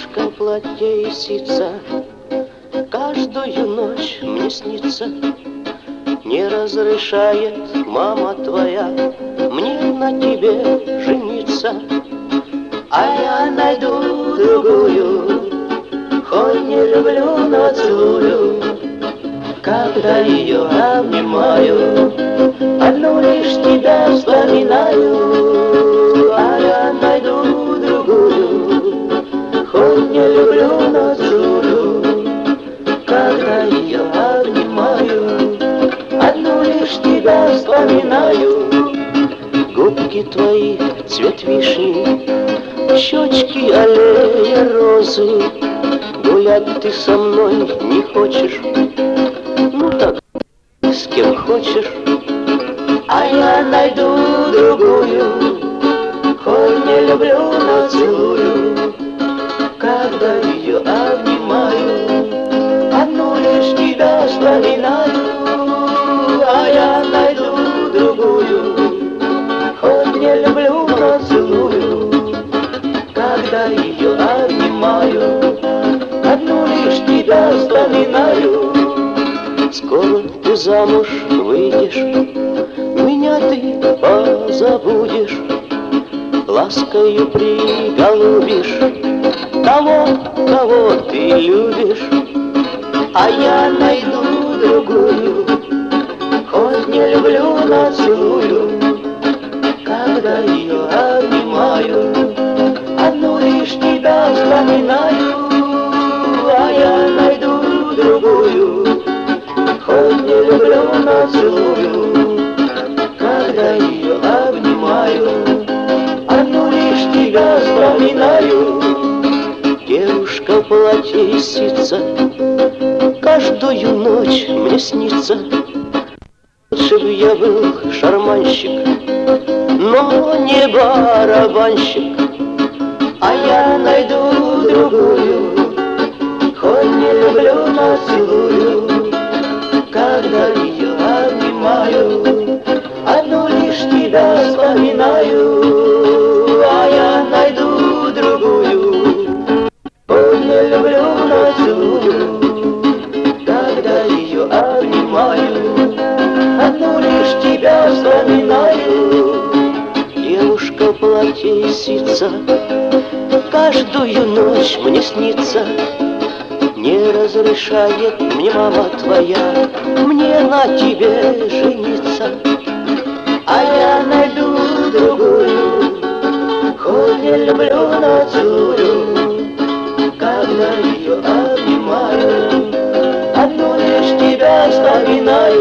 Девушка в платье и ситца каждую ночь мне снится. Не разрешает мама твоя мне на тебе жениться. А я найду другую, хоть не люблю, но целую. Когда ее обнимаю, одну лишь тебя вспоминаю. А я найду другую, хоть не люблю, но целую. Когда ее обнимаю, одну лишь тебя вспоминаю. Губки твои цвет вишни, щечки аллея розы. Гулять ты со мной не хочешь, ну так с кем хочешь. А я найду другую, хоть не люблю, но целую. Когда ее обнимаю, одну лишь тебя вспоминаю. А я найду другую, хоть не люблю, но целую. Когда ее обнимаю, одну лишь тебя вспоминаю. Скоро ты замуж выйдешь, меня ты позабудешь, ласкою приголубишь того, кого ты любишь. А я найду другую, хоть не люблю, но целую. Когда ее обнимаю, одну лишь тебя вспоминаю. А я найду другую, хоть не люблю, но целую. Когда ее обнимаю, одну лишь тебя вспоминаю. Девушка в платье и ситца каждую ночь мне снится. Лучше б я был шарманщик, но не барабанщик. А я найду другую, хоть не люблю, но целую. Когда ее обнимаю, одну лишь тебя вспоминаю. А я найду другую, хоть не люблю, но целую. Когда ее обнимаю, одну лишь тебя вспоминаю. Девушка в платье и ситца каждую ночь мне снится. Не разрешает мне мама твоя мне на тебе жениться. А я найду другую, хоть не люблю, но целую. Когда ее обнимаю, одну лишь тебя вспоминаю.